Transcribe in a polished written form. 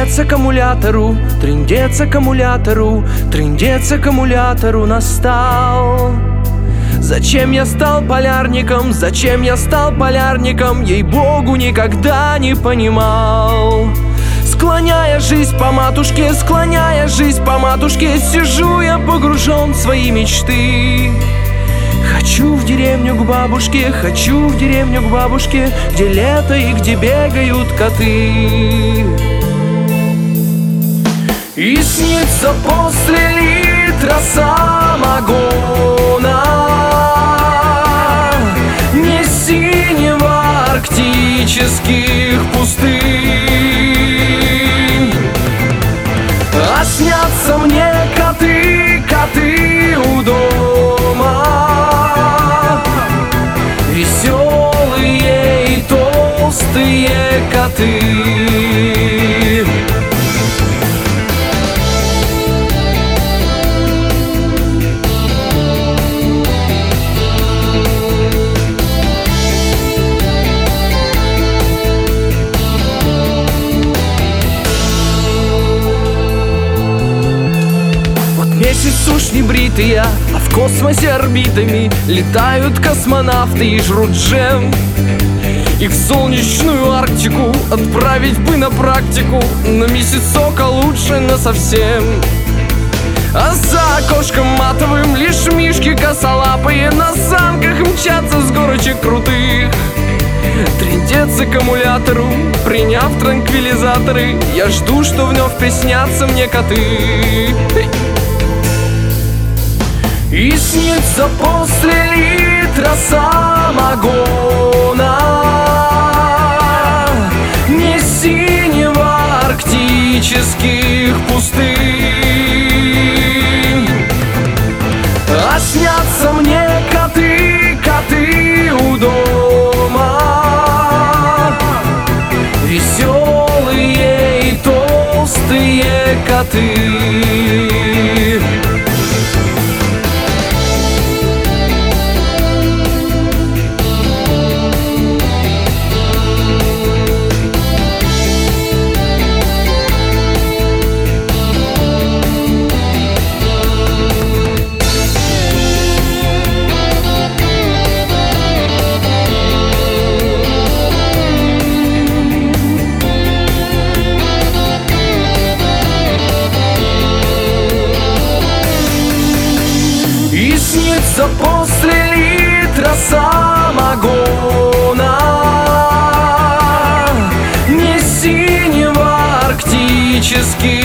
трындец аккумулятору настал. Зачем я стал полярником, ей-богу, никогда не понимал. Склоняя жизнь по матушке, сижу я погружен в свои мечты. Хочу в деревню к бабушке, где лето и где бегают коты. И снится после литра самогона не синего арктических пустынь, а снятся мне коты у дома, веселые и толстые коты. Месяц уж не бритые, а в космосе орбитами летают космонавты и жрут джем. И в солнечную Арктику отправить бы на практику, на месяцок, а лучше насовсем. А за окошком матовым лишь мишки косолапые на санках мчатся с горочек крутых. Трындец аккумулятору, приняв транквилизаторы, я жду, что вновь приснятся мне коты. И снится после литра самогона не синего арктических пустынь, а снятся мне коты у дома, веселые и толстые коты. И снится после литра самогона не синего арктических